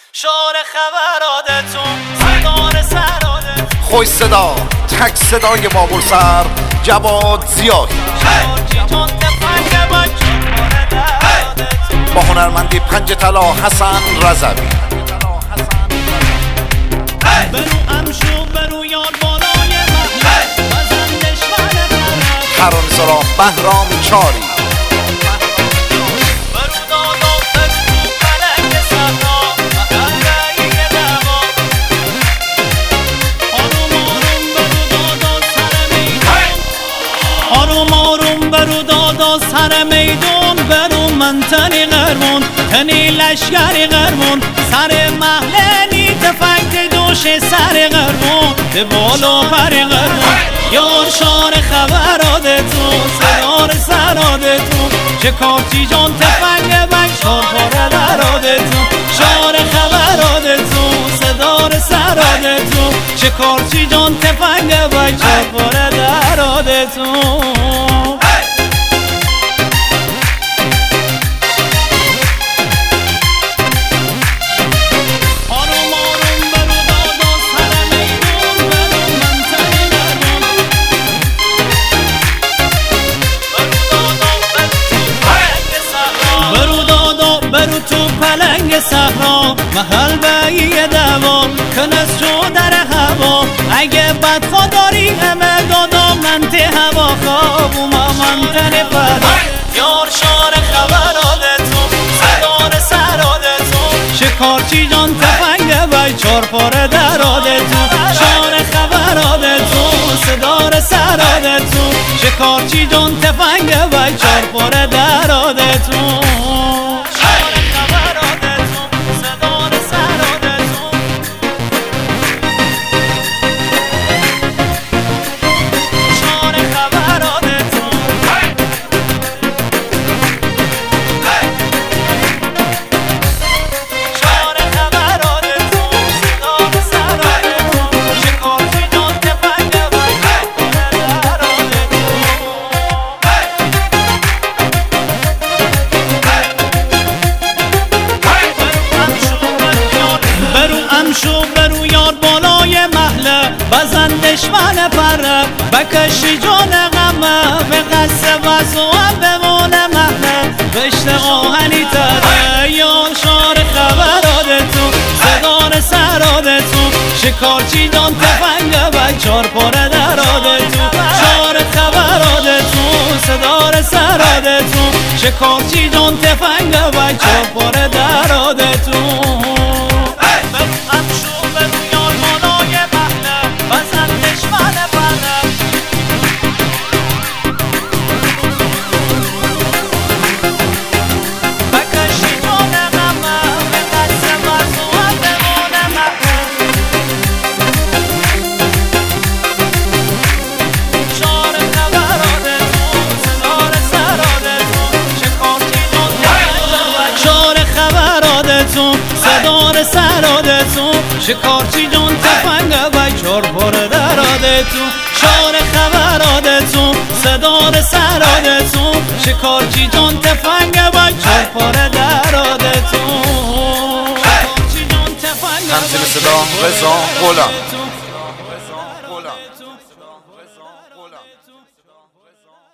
شعار خبراتتون صدار سرادتون خوش صدا تک صدای بابور سر جواد زیاد با هنرمندی پنج طلا حسن رضوی برو امشو برو یاد بالای محله بزندش ترانه سرا بهرام چاری آروم آروم برو دادا سر میدون برو منطقه قرمون تنی لشگری قرمون سر محله نی تفنگ دوش سر قرمون به بالا پر قرمون یار شار خبراتتون صدار سرادتون چه کارتی جان تفنگ بک شار پاره درادتون شار خبراتتون صدار سرادتون چه کارتی جان تفنگ بک شار پاره درادتون برو تو پلنگ صحرا محل بایی دوام کنس جو در هوا اگه بدخوا داری همه دادا منته هوا خواب و منتن فدا یار شار خبراتتون صدار سرادتون شکارچی جان تفنگ بای چار پاره درادتون شار خبراتتون صدار سرادتون شکارچی جان تفنگ بای چار پاره درادتون شو برو یاد بالای محله بزندش من پره بکشی جان غمه به قصه وزو هم بمونه محله بشت آهنی تره یار شار خبراتتون صدار سرادتون شکارچی جان تفنگ و چار پاره درادتون شار خبراتتون صدار سرادتون شکارچی جان تفنگ و چار پاره درادتون صدار سرادتون شکارچی جان تفنگ و چار پاره درادتون شار خبراتتون صدار سرادتون شکارچی جان تفنگ و چار پاره درادتون همچنین صدا رضا غلام